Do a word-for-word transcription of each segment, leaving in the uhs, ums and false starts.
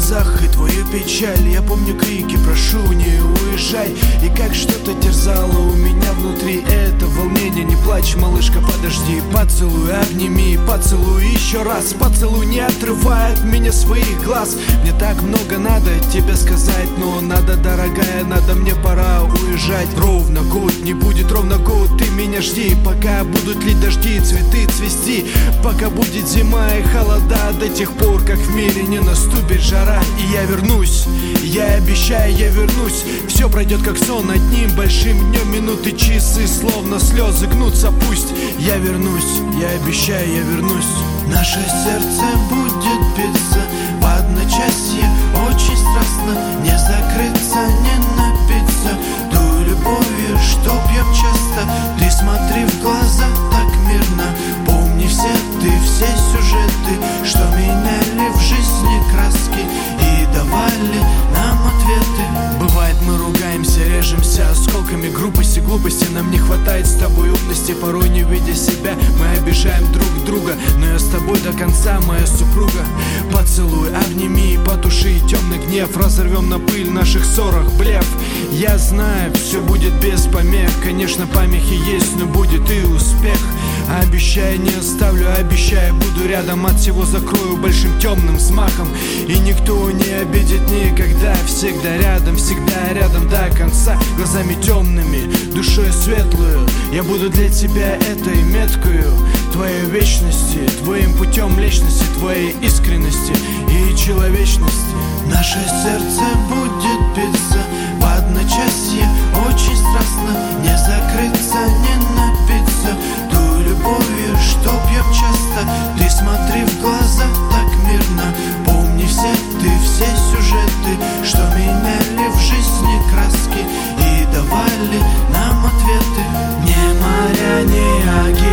глазах и твою печаль. Я помню крики: прошу, не уезжай. И как что-то терзало у меня внутри это волнение. Не плачь, малышка, подожди. Поцелуй, обними, поцелуй еще раз. Поцелуй, не отрывай от меня своих глаз. Мне так много надо тебе сказать, но надо, дорогая, надо, мне пора уезжать. Ровно год, не будет ровно год, ты меня жди. Пока будут лить дожди, цветы цвести, пока будет зима и холода, до тех пор, как в мире не наступит жара. И я вернусь, я обещаю, я вернусь. Все пройдет как сон, одним большим днем минуты, часы, словно слезы гнутся. Пусть я вернусь, я обещаю, я вернусь. Наше сердце будет биться в одночасье, очень страстно. Не закрыться, не напиться той любовью, что пьем часто. Ты смотри в глаза так мирно, помни все ты, все сюжеты, что меняли в жизни краски и давали нам ответы. Бывает, мы ругаемся, режемся осколками грубости, глупости. Нам не хватает с тобой умности, порой не видя себя мы обижаем друг друга. Но я с тобой до конца, моя супруга. Поцелуй, обними, потуши темный гнев. Разорвем на пыль наших ссорах блеф. Я знаю, все будет без помех. Конечно, помехи есть, но будет и успех. Обещаю, не оставлю, обещаю, буду рядом. От всего закрою большим темным взмахом. И никто не обидит никогда. Всегда рядом, всегда рядом до конца. Глазами темными, душой светлую я буду для тебя этой меткою твоей вечности, твоим путем личности, твоей искренности и человечности. Наше сердце будет биться в одночасье, очень страстно. Не закрыться, не напиться той любовью, что пьем часто. Ты смотри в глаза так мирно, помни все ты, все сюжеты, что меняли в жизни краски и давали нам ответы. Не моря, не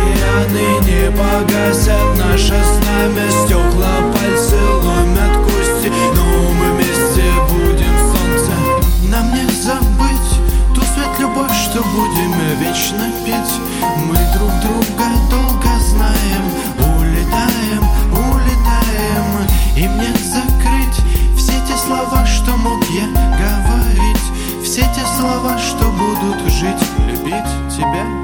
океаны не погасят наше знамя. Стекла, пальцы ломят кости, но мы вместе будем солнце. Нам не забыть ту свет любовь, что будем вечно петь. Мы друг друга долго знаем, улетаем, улетаем. И мне закрыть все те слова, что мог я говорить, все те слова, что будут жить, любить тебя.